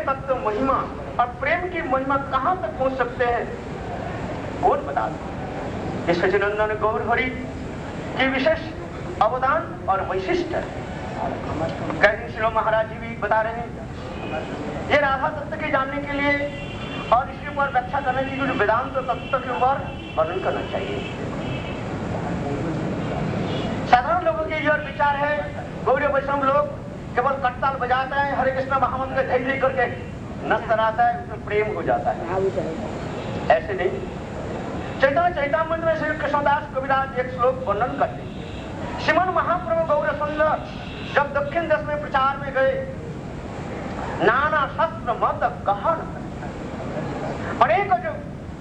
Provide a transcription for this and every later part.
तत्व महिमा और प्रेम की महिमा कहां तक पहुंच सकते हैं, कौन बता दे। इस सचिनंदन गौर हरि की विशेष अवदान और वैशिष्ट है। कैदी श्री महाराज जी भी बता रहे हैं, ये राधा तत्व के जानने के लिए और इसके ऊपर व्याख्या करने के लिए वेदांत तत्व के ऊपर वर्णन करना चाहिए। साधारण लोगों के ये विचार है, गौरी वैष्णव लोग केवल कट्ताल बजाता है, हरे कृष्ण महामंत्र का जय करके नष्ट आता है, उसमें प्रेम हो जाता है। ऐसे नहीं। चैतन्य चैतामृत में श्री कृष्णदास कविराज एक श्लोक वर्णन करते हैं। श्रीमन महाप्रभु गौर सुंदर जब दक्षिण देश में प्रचार में गए, नाना शस्त्र मत गहन, अनेक जो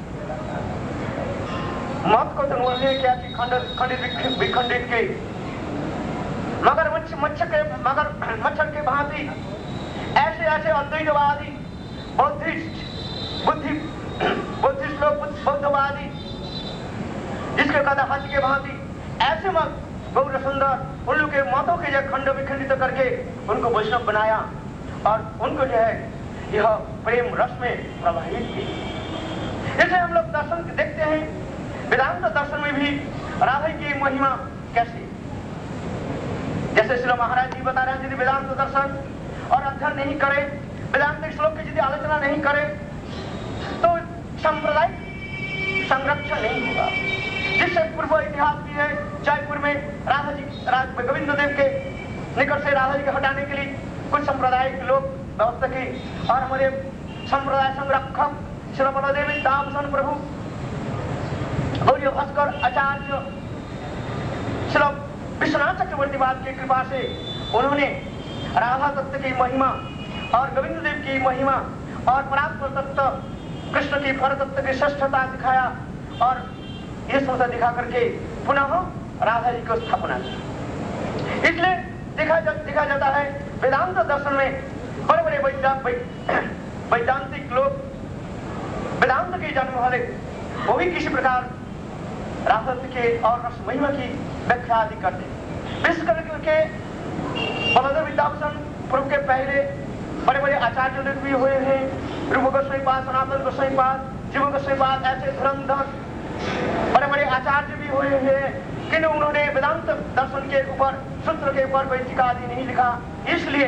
मत को उन्होंने क्या कि खंडित विखंडित के, मगर मच्छर के भांति ऐसे ऐसे अद्वैतवादी बुद्धिस्ट लोग, बौद्धवादी जिसके कहते हाथी के भांति ऐसे मत गौर सुंदर उन लोग के मतों के जो खंड विखंडित करके उनको वैष्णव बनाया और उनको जो है यह प्रेम रस में प्रवाहित किया। इसे हम लोग दर्शन देखते हैं, वेदांत दर्शन में भी राधा की महिमा कैसी, जैसे श्री महाराज जी बता रहे हैं, यदि वेदांत दर्शन और अध्ययन नहीं करे, वेदांत श्लोक की यदि आलोचना नहीं करे तो सांप्रदायिक संरक्षण नहीं होगा। जिससे पूर्व इतिहास भी है, जयपुर में राधा जी गोविंद देव के निकट से राधा जी को हटाने के लिए कुछ सांप्रदायिक लोग व्यवस्था की और हमारे संप्रदाय संरक्षक श्री बलदेव दामोदर प्रभु गौरी भास्कर आचार्य श्री विश्वनाथ चक्रवर्ती वाद की कृपा से उन्होंने राधा तत्व की महिमा और गोविंद देव की महिमा और परात्पर तत्व कृष्ण की पर तत्व की श्रेष्ठता दिखाया और ये समझा दिखा करके पुनः राधा जी को स्थापना की। इसलिए देखा जाता है वेदांत दर्शन में बड़े बड़े वैदांतिक लोग वेदांत के जन्म वाले वो भी किसी प्रकार राधा के और रस महिमा की व्याख्या आदि करते हैं। विशेष करके बलदेव विद्याभूषण प्रभु के पहले बड़े बड़े आचार्य लोग भी हुए हैं, रूप गोस्वामी पाद, सनातन गोस्वामी पाद, जीव गोस्वामी पाद, ऐसे धुरंधर बड़े बड़े आचार्य भी हुए हैं, किंतु उन्होंने वेदांत दर्शन के ऊपर सूत्र के ऊपर कोई टीका आदि नहीं लिखा। इसलिए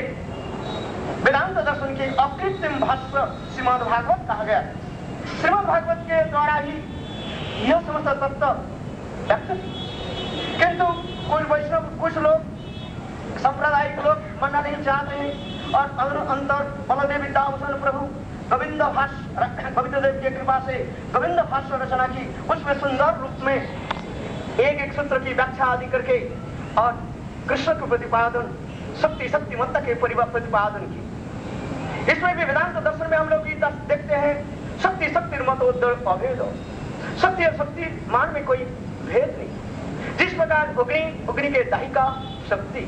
वेदांत दर्शन के अकृत्रिम भाष्य श्रीमद् भागवत कहा गया। श्रीमद् भागवत के द्वारा ही यह समस्त तत्व व्यक्त, किंतु कुछ वैष्णव कुछ लोग सांप्रदायिक लोग मानना नहीं चाहते हैं और अंतर बलदेव विद्याभूषण प्रभु गोविंद देव की कृपा से गोविंद भाष्य रचना की, उसमें सुंदर रूप में एक एक सूत्र की व्याख्या आदि करके और कृष्ण के प्रतिपादन शक्ति मत्ता के प्रतिपादन की। इसमें भी वेदांत दर्शन में हम लोग देखते हैं शक्ति मतोदर अभेद, शक्ति और शक्ति मान में कोई भेद नहीं। जिस प्रकार अग्नि के दाहिका शक्ति,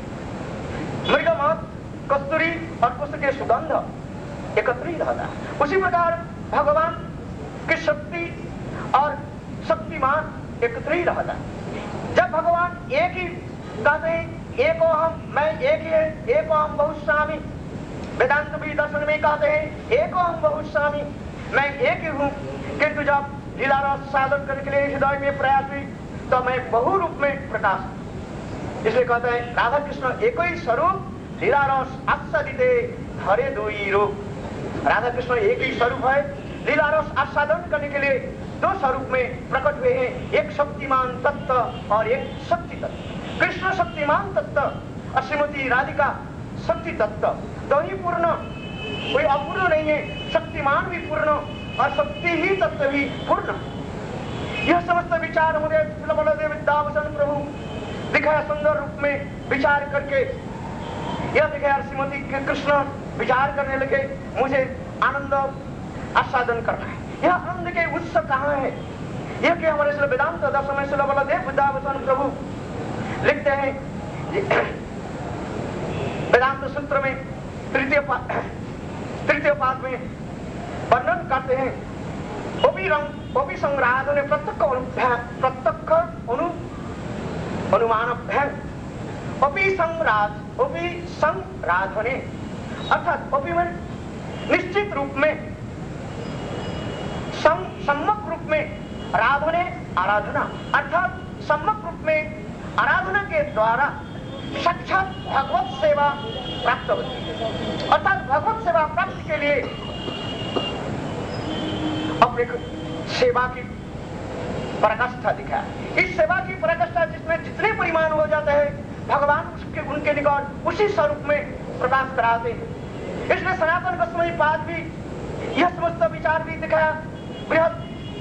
मृगमत, कस्तूरी और पुष्प के सुगंध एकत्रित रहता है, उसी प्रकार भगवान की शक्ति और शक्तिमान एकत्रित रहता है। जब भगवान एक ही कहते हैं, एको हम, मैं एक ही है, एको हम बहुस्वामी, वेदांत भी दर्शन में कहते हैं एको हम बहुस्वामी, मैं एक ही हूँ, किंतु जब लीला रस साधन करने के लिए हृदय में प्रयास हुई तो मैं बहु रूप में प्रकाश। इसलिए कहते हैं राधा कृष्ण एक ही स्वरूप, लीला रस आस्वादिते हरे दो ही रूप। राधा कृष्ण एक ही स्वरूप है, लीला रस आस्वादन करने के लिए दो स्वरूप में प्रकट हुए हैं, एक शक्तिमान तत्व और एक शक्ति तत्व। कृष्ण शक्तिमान तत्व और श्रीमती राधिका शक्ति तत्व, तो ही पूर्ण, कोई अपूर्ण नहीं है। शक्तिमान भी पूर्ण और शक्ति ही तत्व भी पूर्ण। यह समस्त विचार मुझे बलदेव विद्याभूषण प्रभु दिखाया सुंदर रूप में विचार करके, यह दिखाया श्रीमती कृष्ण विचार करने लगे, मुझे आनंद आस्वादन करना है। यह आनंद के उत्स कहाँ है? यह कि हमारे वेदांत दर्शन में श्री बलदेव विद्याभूषण प्रभु लिखते हैं वेदांत सूत्र में तृतीय पाद में वर्णन करते हैं, ओपी संराधने प्रत्यक्ष अनुमान ओपी संराधने, अर्थात ओपी में निश्चित रूप में सम्यक रूप में राधने आराधना अर्थात सम्यक रूप में आराधना के द्वारा साक्षात भगवत सेवा प्राप्त होती है। अर्थात भगवत सेवा प्राप्ति के लिए अपने सेवा की पराकाष्ठा दिखाया। इस सेवा की पराकाष्ठा जिसमें जितने परिमाण हो जाते हैं भगवान उसके उनके निकट उसी स्वरूप में प्रकाश कराते हैं। इसलिए सनातन गोस्वामी पाद भी यह समस्त विचार भी दिखाया। बृहद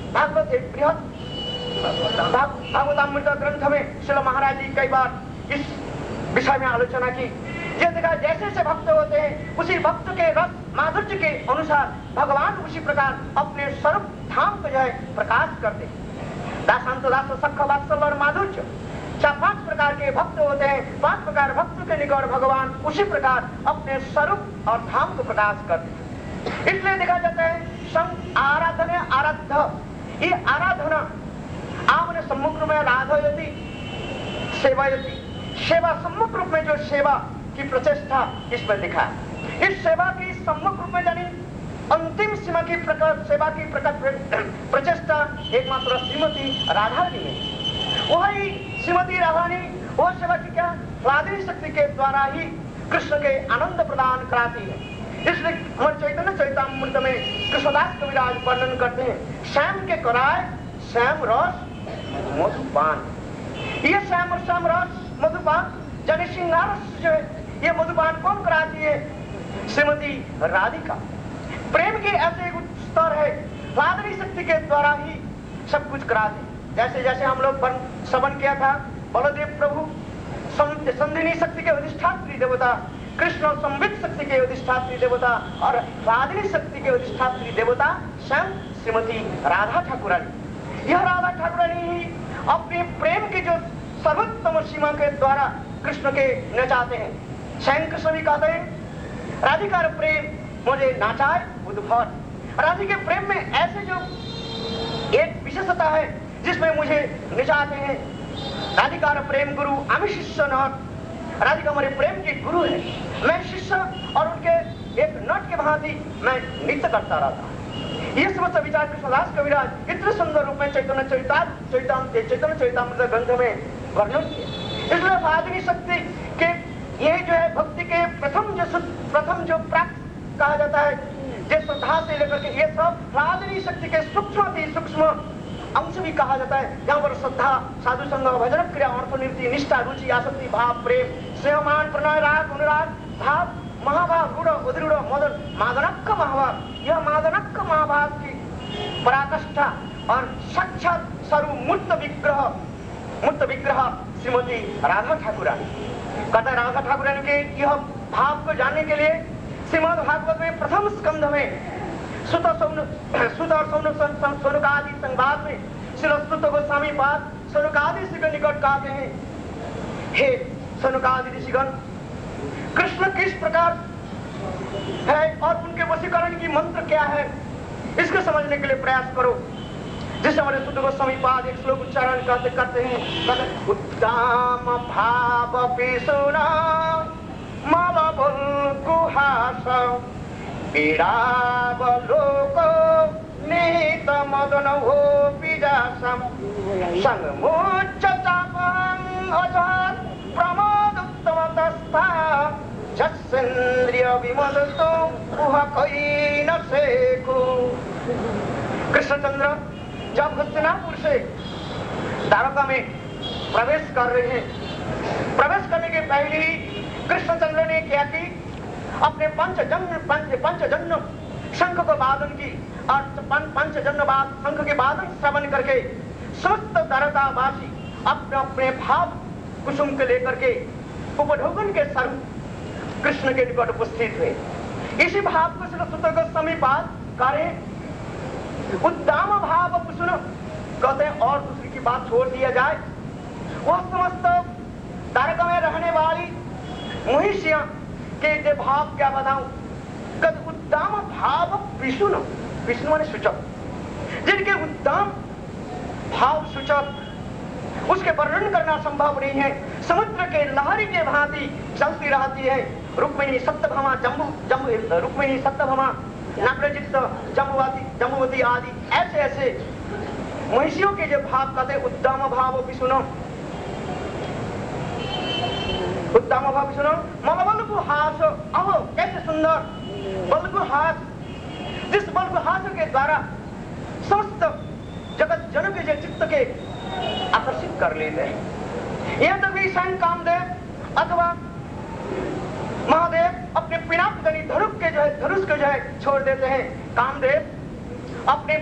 भागवतामृत ग्रंथ में श्रील महाराज जी कई बार इस विषय में आलोचना की। यह देखा जैसे से भक्त होते हैं उसी भक्त के रस माधुर्य के अनुसार भगवान उसी प्रकार अपने स्वरूप धाम को जो है प्रकाश करते हैं। दासांत दास सख वात्सल्य और माधुर्य 5 प्रकार के भक्त होते हैं। 5 प्रकार भक्त के निकट भगवान उसी प्रकार अपने स्वरूप और धाम को प्रकाश करते हैं। इसलिए देखा जाता है आराधना आराध्य, ये आराधना आपने सम्मुख रूप में राधयति सेवायति, सेवा सम्मुख रूप में जो सेवा की प्रचेष्टा इसमें दिखा। इस सेवा की सम्मुख रूप में जानी अंतिम सीमा की सेवा की प्रचेष्टा एकमात्र श्रीमती राधारानी है। वही श्रीमती राधारानी वह सेवा की क्या ह्लादिनी शक्ति के द्वारा ही कृष्ण के आनंद प्रदान कराती है। इसलिए हमारे चैतन्य चरितामृत में कृष्णदास कविराज वर्णन करते हैं श्याम के कराय श्याम रस मधुपान। ये श्याम रस मधुपान जानी श्रृंगार जो है ये मधुपान कौन कराती है? श्रीमती राधिका। प्रेम के ऐसे एक स्तर है ह्लादिनी शक्ति के द्वारा ही सब कुछ कराते। जैसे जैसे हम लोग श्रवण किया था बलदेव प्रभु संधिनी शक्ति के अधिष्ठात्री देवता, कृष्ण संवित शक्ति के अधिष्ठात्री देवता और ह्लादिनी शक्ति के अधिष्ठात्री देवता स्वयं श्रीमती राधा ठाकुरानी। यह राधा ठाकुरानी ही अपने प्रेम की जो सर्वोत्तम सीमा के द्वारा कृष्ण के नचाते हैं। स्वयं कृष्ण भी कहते हैं राधिका प्रेम मुझे नाचाए उद्भर। राधिका के प्रेम में ऐसे जो एक विशेषता है जिसमें मुझे नचाते हैं। राधिका प्रेम गुरु आमी शिष्य नट, राधिका हमारे प्रेम की गुरु है, मैं शिष्य और उनके एक नट के भांति मैं नृत्य करता रहता। ये समस्त विचार कृष्णदास कविराज इतने सुंदर रूप में चैतन्य चरितामृत ग्रंथ में वर्णन किया। इसलिए ह्लादिनी शक्ति के ये जो है भक्ति के प्रथम जो प्राप्त कहा जाता है जो श्रद्धा से लेकर के ये सब ह्लादिनी शक्ति के सूक्ष्म अंश भी कहा जाता है। यहाँ पर श्रद्धा साधु संग भजन क्रिया अर्थनिवृत्ति निष्ठा रुचि आसक्ति भाव प्रेम स्नेहमान प्रणय राग अनुराग भाव महाभाव रूढ़ उदृढ़ मदन मादनक्क महाभाव, यह मादनक्क महाभाव की पराकाष्ठा और साक्षात सर्वमूर्त विग्रह श्रीमती राधा ठाकुरानी। कहते राधा ठाकुरानी के यह भाव को जानने के लिए श्रीमद् भागवत में प्रथम स्कंध में सुत और सौनकादि संवाद में श्री सुत गोस्वामी पाद सौनकादि ऋषि के निकट कहते हैं हे सौनकादि ऋषिगण, कृष्ण किस प्रकार है और उनके वशीकरण की मंत्र क्या है इसको समझने के लिए प्रयास करो। जिस हमारे सुत गोस्वामी पाद एक श्लोक उच्चारण करते हैं उत्तम भाव पिसुना मलबुल गुहास पीड़ावलोको निहित मदन हो पिजासम संगमुच्चतापं अजर प्रमोदुत्तमतस्था जस्सेन्द्रिय विमलतो उह कोई न सेकु। कृष्णचंद्र जब हस्तिनापुर से द्वारका में प्रवेश कर रहे हैं, प्रवेश करने के पहले ही कृष्णचंद्र ने क्या की अपने पंचजन्य शंख को वादन की और पंचजन्य शंख के वादन श्रवण करके समस्त द्वारकावासी अपने अपने भाव कुसुम के लेकर के उपढौकन के स्वरूप कृष्ण के निकट उपस्थित हुए। इसी भाव को सुत गोस्वामी पाद करे उद्दाम भाव कुसुम कहते हैं। और दूसरी की बात छोड़ दिया जाए, वह समस्त द्वारका में रहने वाली महिषियां के जो भाव क्या बताऊं, कद उद्दाम भाव विष्णु विष्णु माने सूचक, जिनके उद्दाम भाव सूचक उसके वर्णन करना संभव नहीं है। समुद्र के लहरी के भांति चलती रहती है। रुक्मिणी सत्यभामा रुक्मिणी सत्यभामा नप्रजित, जम्बुवती आदि ऐसे ऐसे महिषियों के जो भाव कहते उद्दाम भाव भी सुनो, उद्दाम भाव भी सुनो। मलबल हास, अहो कैसे सुंदर बल्गु हास, जिस बल्गु हास के द्वारा समस्त जगत जन के चित्त के आकर्षित कर लेते हैं। यह तभी स्वयं कामदेव अथवा महादेव अपने पिनाक गणित धनुष के जो है छोड़ देते हैं। कामदेव अपने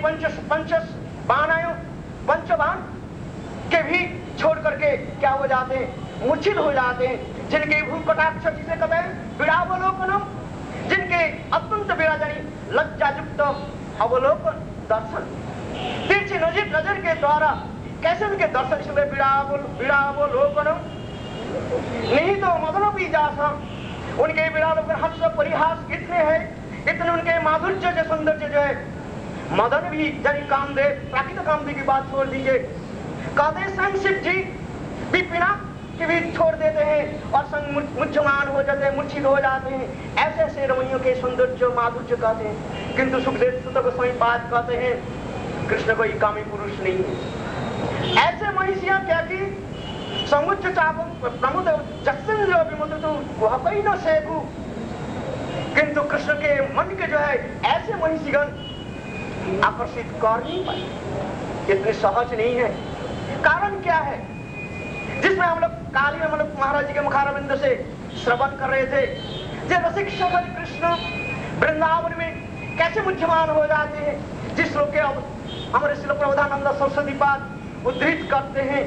पंचबाण के भी छोड़ करके क्या हो जाते हैं, मूर्छित हो जाते हैं। जिनके भू कटाक्ष जिसे कहते हैं विड़ावलोकनम, जिनके अत्यंत विराजनी लज्जायुक्त अवलोकन दर्शन, तिरछी नजर के द्वारा कैसे उनके दर्शन से विड़ावलोकनम नहीं तो मदन भी जासा, उनके विड़ावलोकन हर्ष परिहास इतने हैं, इतने उनके माधुर्य जो सौंदर्य जो है मदन भी जनी कामदेव, प्राकृतिक कामदेव की बात छोड़ दीजिए, कहते स्वयं शिव जी भी पिना के भी छोड़ देते हैं और संग मुझमान हो जाते हैं, मूर्छित हो जाते हैं। ऐसे ऐसे रमणियों के सौंदर्य माधुर्य कहते हैं। किंतु सुखदेव सुत गोस्वामी पाद कहते हैं कृष्ण कोई कामी पुरुष नहीं है। ऐसे महिषियां क्या की समुच्च चाप प्रमुद जसेंद्र विमुद्र वह कोई न सेकू, किंतु कृष्ण के मन के जो है ऐसे महिषीगण आकर्षित कर नहीं पाए, इतने सहज नहीं है। कारण क्या है? जिसमें हम लोग काली में हम लोग महाराज जी के मुखारविंद से श्रवण कर रहे थे, जो रसिक शबर कृष्ण वृंदावन में कैसे मुझमान हो जाते हैं, जिस लोग के हमारे श्री प्रबोधानंद सरस्वती पाद उद्धृत करते हैं।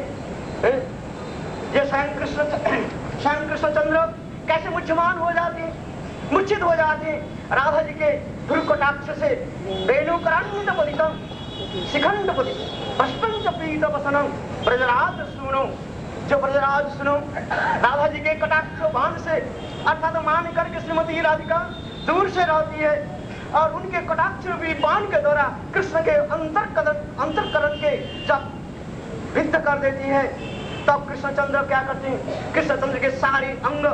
ये स्वयं कृष्णचंद्र कैसे मुझमान हो जाते हैं, मूर्छित हो जाते हैं राधा जी के ध्रुवकटाक्ष से। वेणुकरान्वित पदितम शिखंड पदितम अष्टंच पीत वसनम ब्रजराज सुनो, जो ब्रजराज सुनो राधा जी के कटाक्ष बाण से अर्थात मान करके श्रीमती राधिका दूर से रहती है और उनके कटाक्ष भी बाण के द्वारा कृष्ण के अंतरकरण के जब विद्ध कर देती है, तब कृष्णचंद्र क्या करते हैं, कृष्णचंद्र के सारे अंग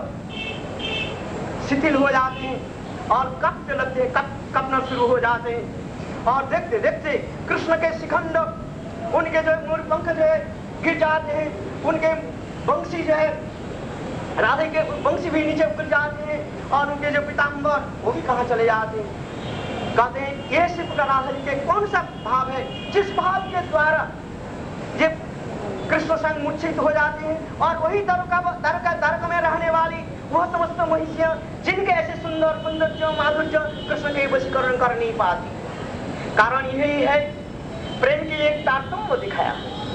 शिथिल हो जाते हैं और कपने लगते हैं, कपना शुरू हो जाते हैं और देखते देखते कृष्ण के शिखंड उनके जो मूल पंख जो है गिर जाते हैं, उनके वंशी जो है राधे के वंशी भी नीचे गिर जाते हैं और उनके जो पीताम्बर वो भी कहाँ चले जाते हैं। कहते हैं ये सिर्फ राधा जी के कौन सा भाव है जिस भाव के द्वारा ये कृष्ण संग मूर्छित हो जाते हैं और वही दरक में रहने वाली वह समस्त महिषियां जिनके ऐसे सुंदर सौंदर्य माधुर्य कृष्ण के वशीकरण कर नहीं पाती। कारण यही है प्रेम की एक तारतम्य दिखाया,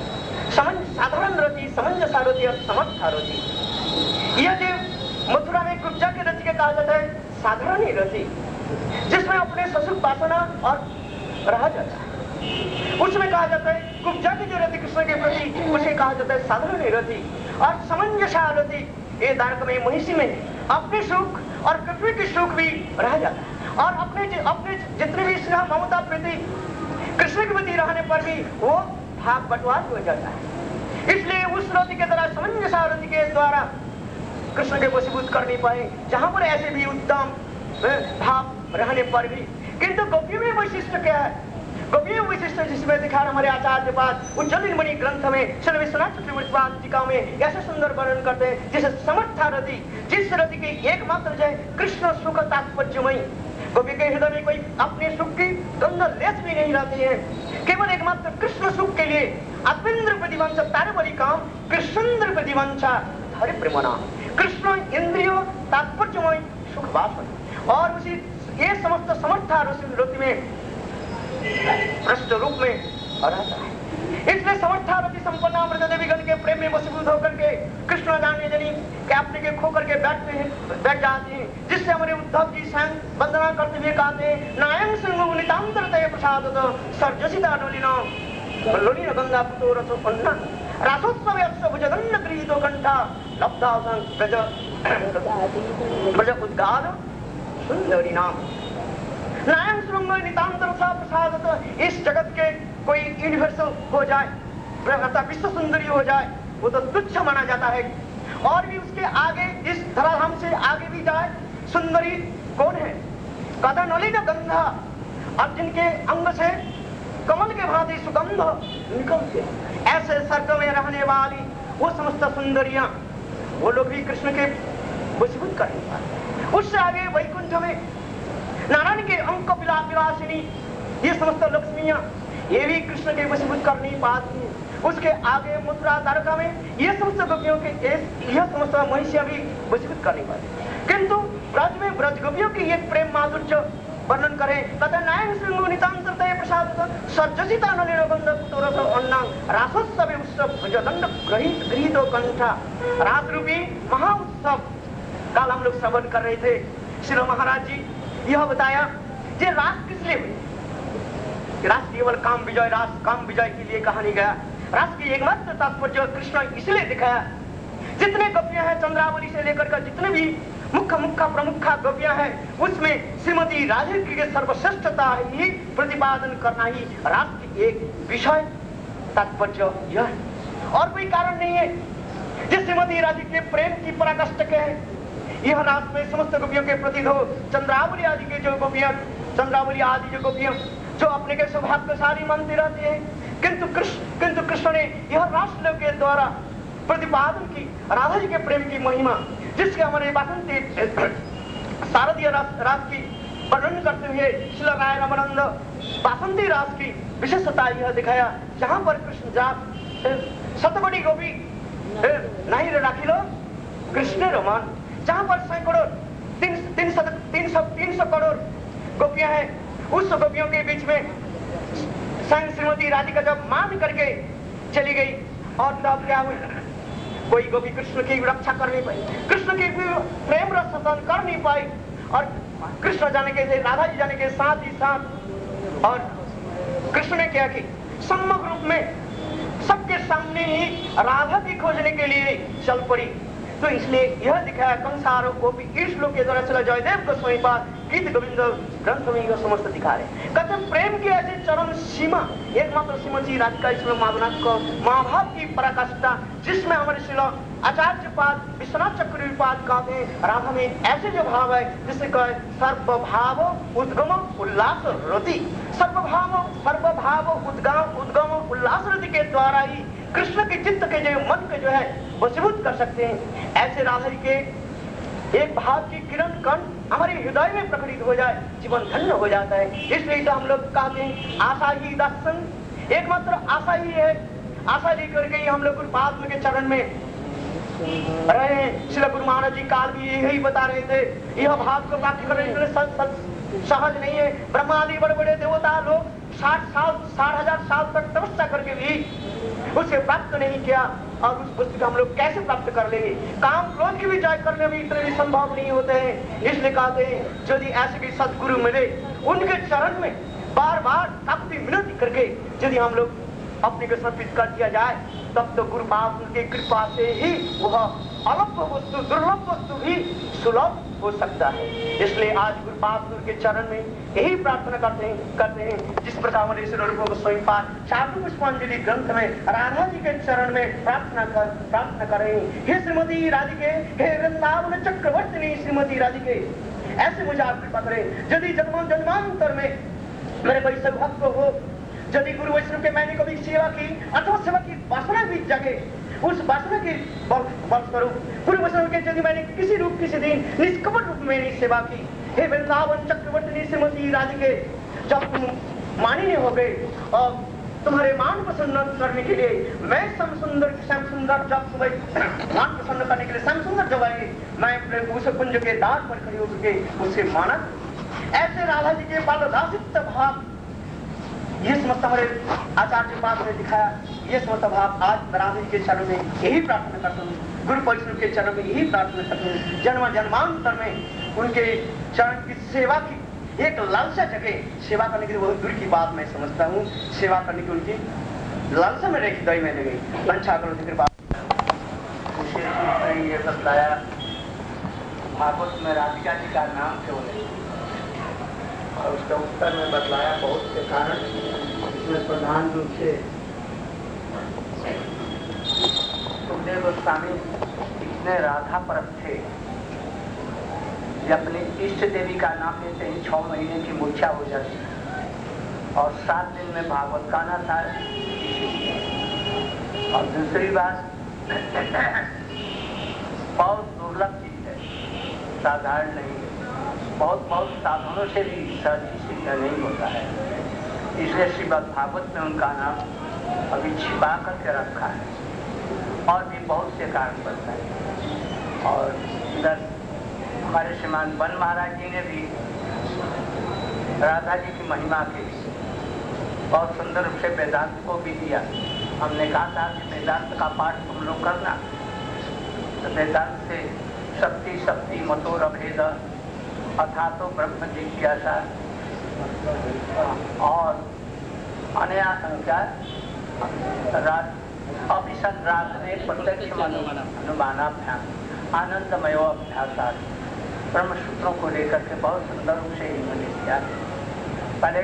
साधारण रति, समंजसा रति और समर्था रति। यह जो मथुरा में कुब्जा के रति के कहा जाता है साधारण ही रति, जिसमें अपने ससुर वासना और रह जाता है, उसमें कहा जाता है कुब्जा की जो रति कृष्ण के प्रति उसे कहा जाता है साधारण रति। और समंजसा रति ये दारक में महिषी में अपने सुख और पृथ्वी के सुख भी रह जाता है और अपने जितने भी स्नेह ममता प्रीति कृष्ण के प्रति रहने पर भी वो भाग बंटवार हो जाता है। इसलिए उस रति के द्वारा समंजसा रति के द्वारा कृष्ण के वशीभूत कर नहीं पाए, जहां पर ऐसे भी उत्तम भाव रहने पर भी। किंतु गोपी में वैशिष्ट क्या है? गोपी विशिष्ट जिसमें दिखा हमारे आचार्य पाद उज्जवल मणि ग्रंथ में श्री विश्वनाथ चक्रवर्ती टीका में ऐसे सुंदर वर्णन करते हैं, जैसे समर्था रति, जिस रति की एकमात्र जय कृष्ण सुख तात्पर्यमयी। गोपी के हृदय में कोई अपने सुख की गंगा लेस भी नहीं रहती है, केवल एकमात्र कृष्ण सुख के लिए अपिंद्र प्रतिवंश तारे बलि काम कृष्णेन्द्र प्रतिवंशा हरि प्रेमना, कृष्ण इंद्रियो तात्पर्यमय सुख वासन। और उसी ये समस्त समर्था रति में भ्रष्ट रूप में रहता है। इसलिए समर्था रति संपन्ना अमृत देवी गण के प्रेम में वशीभूत होकर के कृष्ण जाने जनी के अपने के खो करके बैठ जाते हैं, जिससे हमारे उद्धव जी स्वयं वंदना करते हुए कहते हैं नायं सिंह नितांतर तय प्रसाद सर्जसिता लोलिन गंगा पुतो रसो पन्ना रासोत्सव यत्स भुजदंड गृहीतो कंठा लब्धा ब्रज उद्गार सुंदरी नाम। नायं श्रृंग नितांतर प्रसाद, इस जगत के कोई यूनिवर्सल हो जाए, विश्व सुंदरी हो जाए, वो तो तुच्छ माना जाता है। और भी उसके आगे इस धराधाम से आगे भी जाए सुंदरी कौन है? कदनलिन गंधा, और जिनके अंग से कमल के भांति सुगंध निकलते, ऐसे स्वर्ग में रहने वाली वो समस्त सुंदरियां, वो लोग भी कृष्ण के वशीभूत करने पाए। उससे आगे वैकुंठ में नारायण के अंक विलासिनी ये समस्त लक्ष्मियां, ये भी कृष्ण के वशीभूत कर नहीं पाती हैं। उसके आगे मथुरा द्वारका में ये समस्त गोपियों के यह समस्त महिषियां भी वशीभूत कर नहीं पाती। किंतु ब्रज में ब्रज गोपियों की एक प्रेम माधुर्य वर्णन करें, कथा नायन श्रृंगो नितांतरतये प्रसाद सर्जसिता नलिनगंध पुतरस अन्ना रासोत्सवे उत्सव भुजदंड गृहीतो कंठा। रास रूपी महाउत्सव कल हम लोग श्रवण कर रहे थे। श्री महाराज जी यह बताया कि रास किस लिए हुई। रास केवल काम विजय के लिए कहा नहीं गया। रास की एकमात्र तात्पर्य कृष्ण इसलिए दिखाया, जितने गोपियां हैं चंद्रावली से लेकर कर जितने भी मुख्य प्रमुख गोपियां हैं, उसमें श्रीमती राधिका की सर्वश्रेष्ठता ही प्रतिपादन करना ही रास की एक विषय तात्पर्य यह है, और कोई कारण नहीं है। जिस श्रीमती राधिका के प्रेम की पराकाष्ठा है यह रास में समस्त गोपियों के प्रति हो। चंद्रावली आदि के जो गोपियां, चंद्रावली आदि जो गोपियां जो अपने के सौभाग्यशाली मानती रहती है, किंतु कृष्ण ने यह रास के द्वारा प्रतिपादन की राधा जी के प्रेम की महिमा, जिसके हमारे बासंती शारदीय रास की वर्णन करते हुए श्री राय रामानंद बासंती रास की विशेषता यह दिखाया, जहां पर कृष्ण जात शतकोटि गोपी नहीं राखी लो कृष्ण रोमान, जहां पर सैकड़ों 300 करोड़ गोपियां हैं, उस गोपियों के बीच में स्वयं श्रीमती राधिका जब मान करके चली गई, और तब क्या हुई, कोई गोपी कृष्ण की रक्षा कर नहीं पाई, कृष्ण की प्रेम रस सहन कर नहीं पाई, और कृष्ण जाने के राधा जी जाने के साथ ही साथ और कृष्ण ने क्या की, सम्यक रूप में सबके सामने ही राधा की खोजने के लिए चल पड़ी। तो इसलिए यह दिखाया कंसारों को भी इस श्लोक के द्वारा चला जयदेव गोस्वामी पाद गीत गोविंद ग्रंथ में यह समस्त दिखा रहे। कहते प्रेम की ऐसी चरम सीमा एकमात्र श्रीमती राधिका इसमें माधुनाथ को महाभाव की पराकाष्ठा, जिसमें हमारे श्री आचार्य पाद विश्वनाथ चक्रवर्ती पाद कहते हैं, राधा में ऐसे जो भाव है जिसे कहे सर्वभाव उद्गम उल्लास रति, सर्वभाव उद्गम उल्लास रति के द्वारा ही कृष्ण के चित्त के जो मन के जो है वशीभूत कर सकते हैं। ऐसे राधा जी के एक भाव की किरण कण हमारे हृदय में प्रकटित हो जाए, जीवन धन्य हो जाता है। इसलिए तो हम लोग कहते हैं आशा ही दर्शन, एकमात्र आशा ही है। आशा लेकर के ही हम लोग गुरुपाद के चरण में रहे। श्री गुरु महाराज जी काल भी यही बता रहे थे, यह भाव को प्राप्त करने के लिए सहज नहीं है। ब्रह्मा आदि बड़े बड़े देवता लोग 60,000 साल तक तपस्या करके भी उसे प्राप्त नहीं किया, और उस वस्तु को हम लोग कैसे प्राप्त कर लेंगे। काम क्रोध की भी जय करने में इतने भी संभव नहीं होते हैं। इसलिए कहते हैं यदि ऐसे भी सदगुरु मिले, उनके चरण में बार बार काफी मिनट करके यदि हम लोग अपने को समर्पित कर दिया जाए, तब तो गुरु पाद की कृपा से ही वह अलग वस्तु दुर्लभ वस्तु भी सुलभ हो सकता है। इसलिए आज गुरु पाद के चरण में यही प्रार्थना करते हैं जिस प्रकार हमारे रूप गोस्वामी पाद शांति पुष्पांजलि ग्रंथ में राधा जी के चरण में प्रार्थना करें। हे श्रीमती राधिके, हे वृंदावन चक्रवर्ती श्रीमती राधिके, ऐसे मुझे आप कृपा करें। यदि जन्मांतर में मेरे कोई सौभाग्य हो, यदि गुरु वैष्णव के मैंने कभी सेवा की अथवा सेवा की वासना भी जगे, उस वासना के बल स्वरूप गुरु वैष्णव के यदि मैंने किसी रूप किसी दिन निष्कपट रूप में सेवा की, हे वृंदावन चक्रवर्ती श्रीमती राधिके, जब तुम मानिनी हो गए और तुम्हारे मान प्रसन्न करने के लिए मैं श्याम सुंदर जब सुबह मान प्रसन्न करने के लिए श्याम सुंदर जब आएंगे, मैं उस कुंज के द्वार पर खड़ी होकर के उससे माना। ऐसे राधा जी के बालदासित्व भाव ये समस्त हमारे आचार्य पाद ने दिखाया। ये समस्त भाव आज राधा जी के चरण में यही प्रार्थना करता हूँ, गुरु वैष्णव के चरण में यही प्रार्थना करता हूँ। जन्म जन्मांतर में उनके चरण की सेवा की एक लालसा जगे, सेवा करने की बहुत दूर की बात मैं समझता हूँ। सेवा करने की उनकी लालसा में रखी दई में लगी लंचा करो कृपा। ये बताया भागवत में राधिका जी का नाम क्यों नहीं, और उसका उत्तर में बतलाया बहुत के कारण। इसमें प्रधान रूप से सुखदेव गोस्वामी इतने राधा परक थे ये अपने इष्ट देवी का नाम लेते ही 6 महीने की मूर्छा हो जाती है और 7 दिन में भागवत गाना था। और दूसरी बात, बहुत दुर्लभ चीज है, साधारण नहीं है, बहुत साधनों से भी सहज सिद्ध नहीं होता है। इसलिए श्रीमद् भागवत में उनका नाम अभी छिपा करके रखा है और भी बहुत से कारण बनता है। और इधर हमारे श्रीमान वन महाराज जी ने भी राधा जी की महिमा के बहुत सुंदर रूप से वेदांत को भी दिया। हमने कहा था कि वेदांत का पाठ तुम लोग करना, तो वेदांत से शक्ति शक्ति मतोर अभेद अथा तो ब्रह्म जिज्ञासा और अनया संख्या अभिसंराधने प्रत्यक्ष अनुमानाभ्याम आनंदमय अभ्यास ब्रह्म सूत्रों को लेकर के बहुत सुंदर रूप से इन्होंने किया। पहले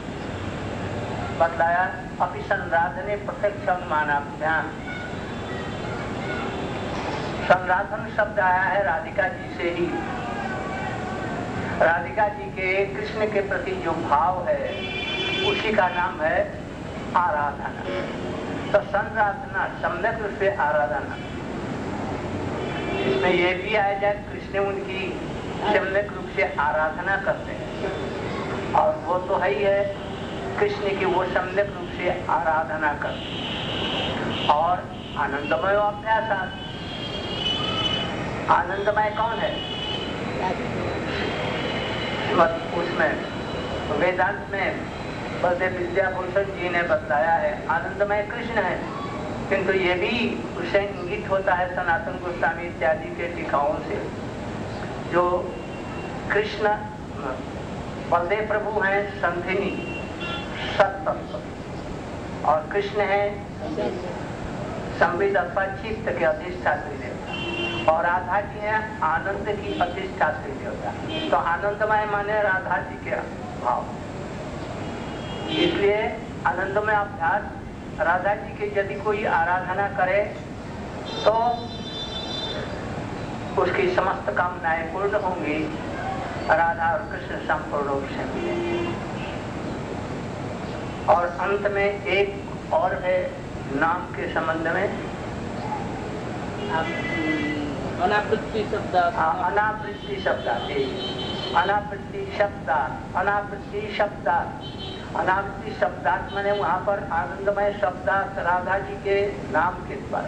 बतलाया अभिसंराधने प्रत्यक्ष अनुमानाभ्याम। संराधन शब्द आया है राधिका जी से ही। राधिका जी के कृष्ण के प्रति जो भाव है उसी का नाम है आराधना। तो संराधना सम्यक रूप से आराधना, इसमें यह भी आया जाए कृष्ण उनकी सम्यक रूप से आराधना करते हैं और वो तो है ही है कृष्ण की वो सम्यक रूप से आराधना करते। और आनंदमय अभ्यास, आनंदमय कौन है? उसमें वेदांत में बलदेव विद्याभूषण जी ने बताया है आनंदमय कृष्ण है, किंतु ये भी उसे इंगित होता है सनातन गोस्वामी इत्यादि के टीकाओं से। जो कृष्ण बलदेव प्रभु हैं संधिनी सत्तत्व और कृष्ण है संविद अथवा चित्त के अधिष्ठात्री देवता और राधा जी है आनंद की अधिष्ठात्री देवता। तो आनंदमय माने राधा जी के भाव, इसलिए आनंदमय अभ्यास राधा जी के यदि कोई आराधना करे तो उसकी समस्त कामनाएं पूर्ण होंगी, राधा और कृष्ण संपूर्ण रूप से मिलेंगे। और अंत में एक और है नाम के संबंध में अनावृत्ति शब्द, अनावृत्ति शब्द, अनावृत्ति शब्द, अनावृत्ति शब्द, अनावृत्ति शब्दार्थ मैंने वहां पर आनंदमय शब्दार्थ राधा जी के नाम के द्वारा।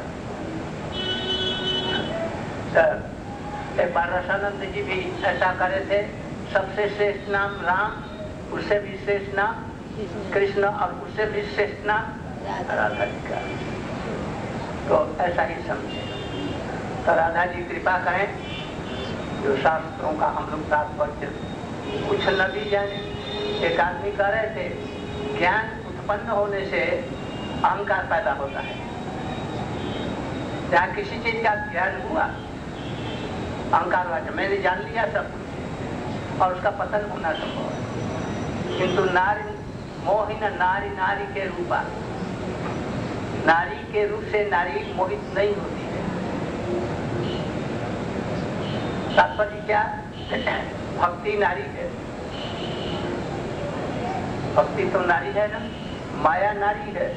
एक बार रसानंद जी भी ऐसा करे थे, सबसे श्रेष्ठ नाम राम, उससे भी श्रेष्ठ नाम कृष्ण और उससे भी श्रेष्ठ नाम राधा जी का। तो ऐसा ही समझे। तो राधा जी कृपा करें, जो शास्त्रों का हम लोग तात्पर्य कुछ न भी जाने। एक आदमी कह रहे थे ज्ञान उत्पन्न होने से अहंकार पैदा होता है। जहाँ किसी चीज का ज्ञान हुआ अहंकार वाला मैंने जान लिया सब कुछ और उसका पतन होना संभव है। किंतु नारी मोहिन नारी नारी के रूपा, नारी के रूप से नारी मोहित नहीं होती है। तात्पर्य क्या? भक्ति नारी है, भक्ति तो नारी है ना, माया नारी है।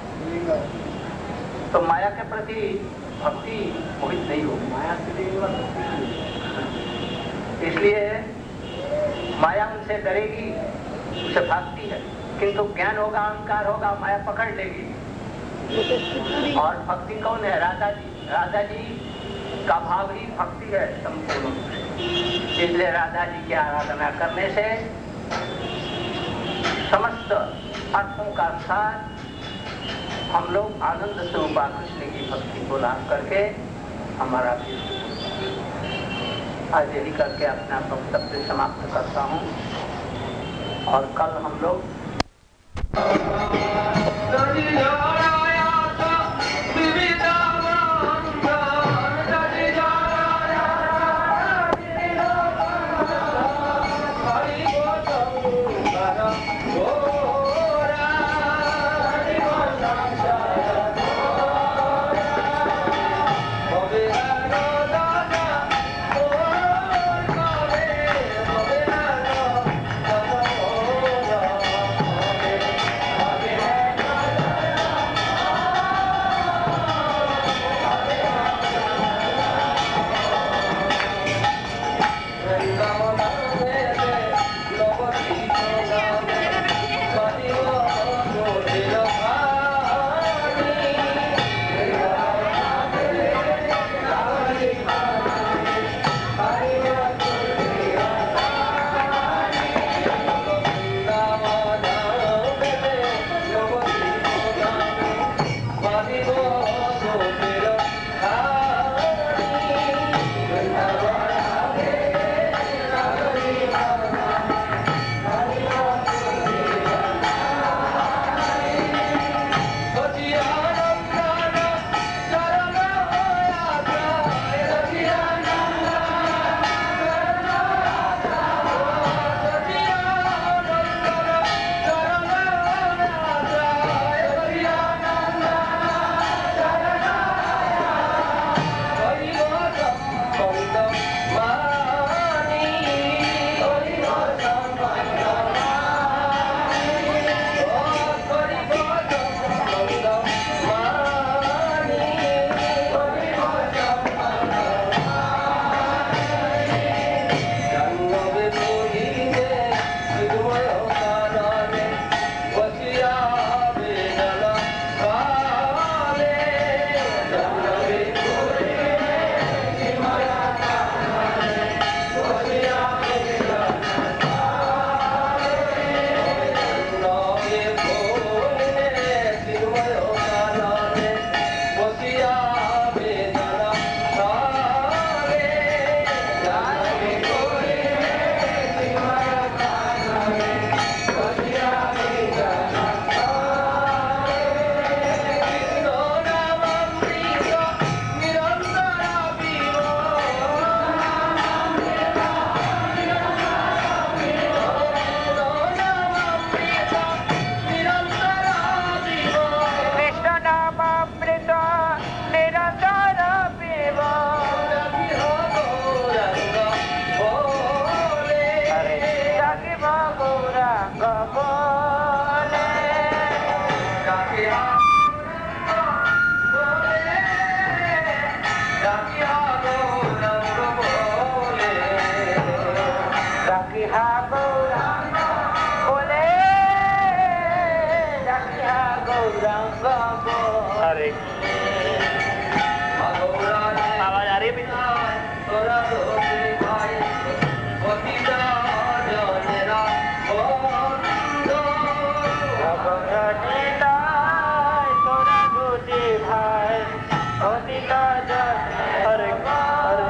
तो माया के प्रति भक्ति मोहित नहीं होगी, माया से इसलिए माया उनसे डरेगी, उसे भागती है। किंतु ज्ञान होगा, अहंकार होगा, माया पकड़ लेगी। और भक्ति कौन है? राधा जी। राधा जी का भाव ही भक्ति है संपूर्ण रूप से। इसलिए राधा जी की आराधना करने से समस्त अर्थों का साथ हम लोग आनंद स्वरूप कृष्ण की भक्ति को लाभ करके हमारा आज यही करके अपना वक्तव्य समाप्त करता हूँ। और कल हम लोग ডাকিহা গৌরাঙ্গ বলে ডাকিহা গৌরাঙ্গ হরে आवाज आ रही है তোরা দুটি ভাই পতিতা জনেরা বন্ধু গৌরাঙ্গিতায় তোরা দুটি ভাই পতিতা জন हरे हरे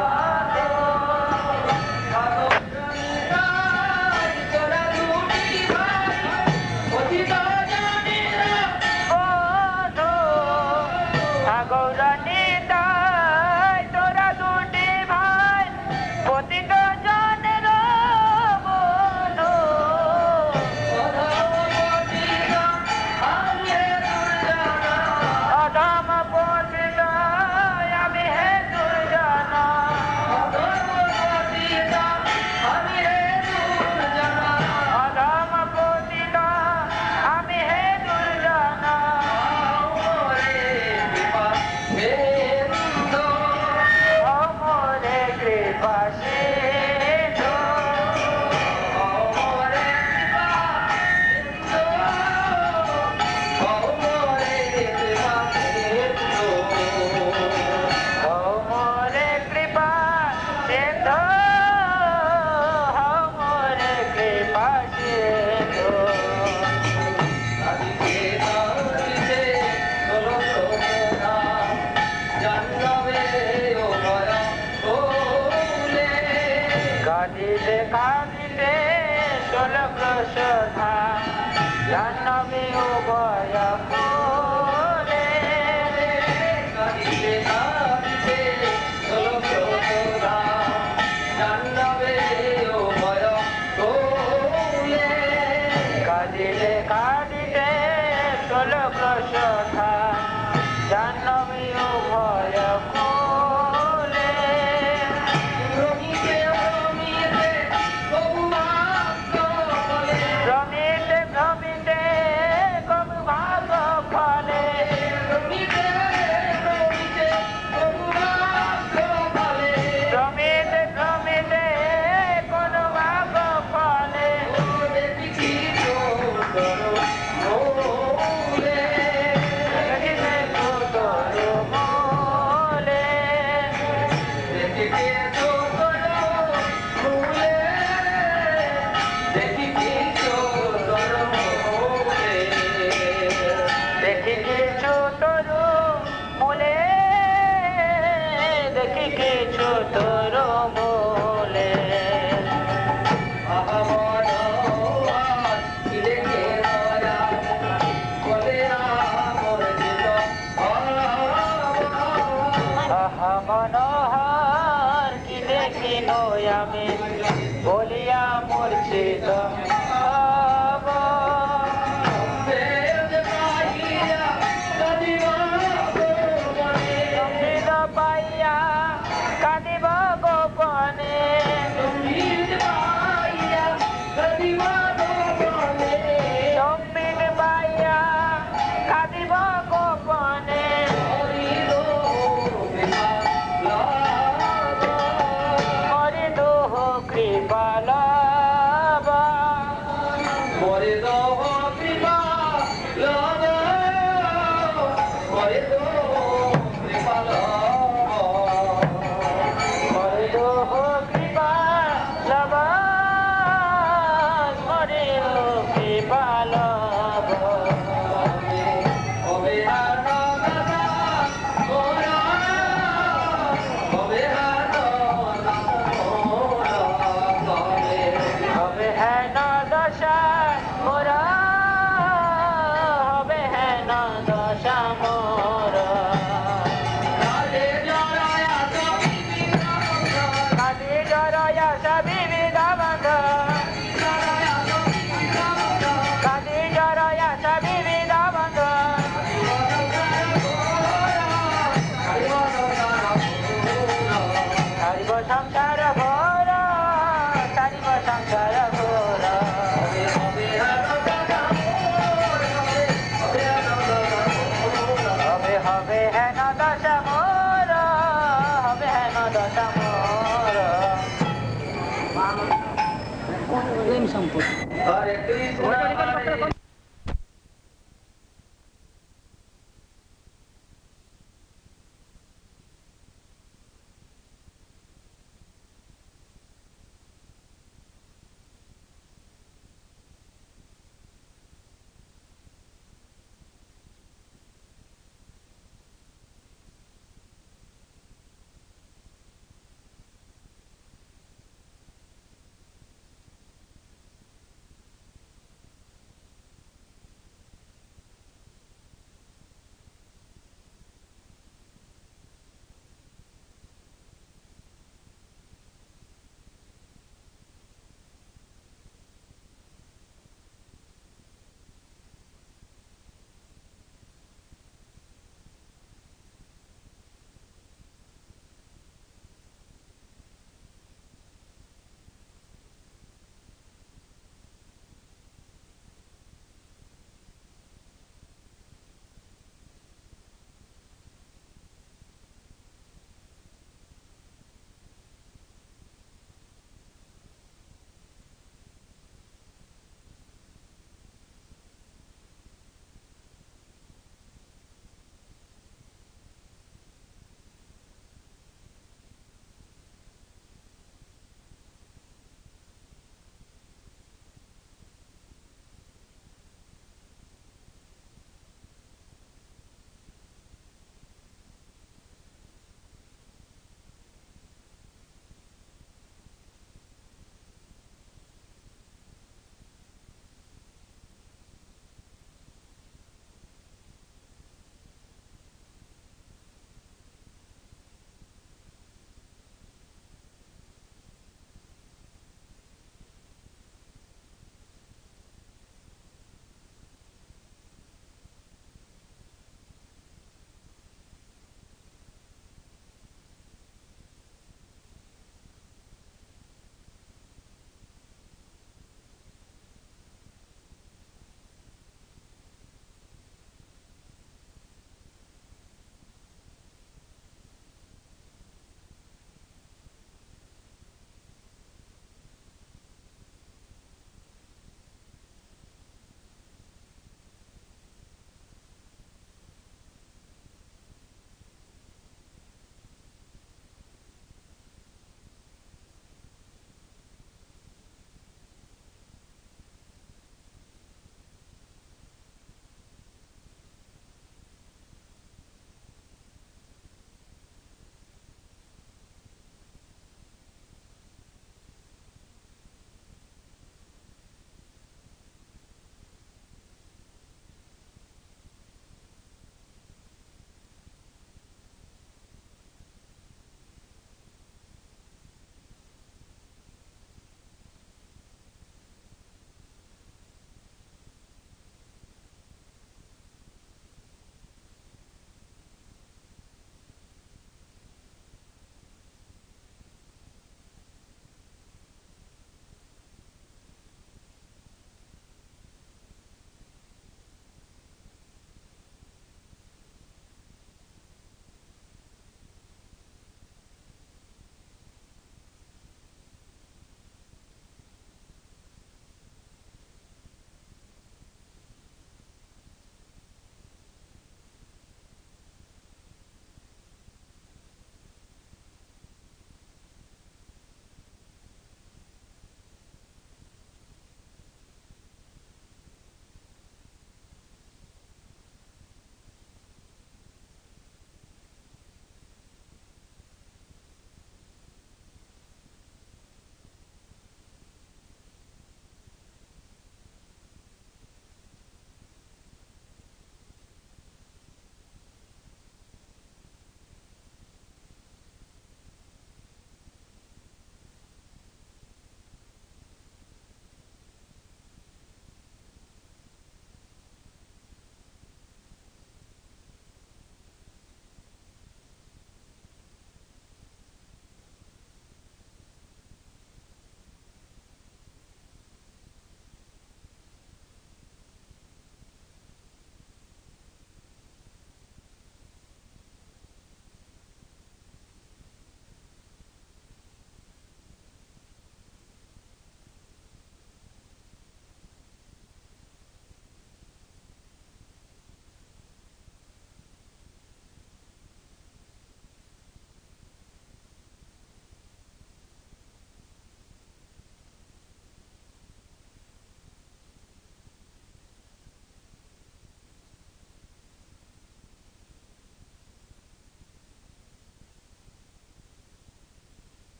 प्रेम संपूर्ण हरे कृष्ण हरे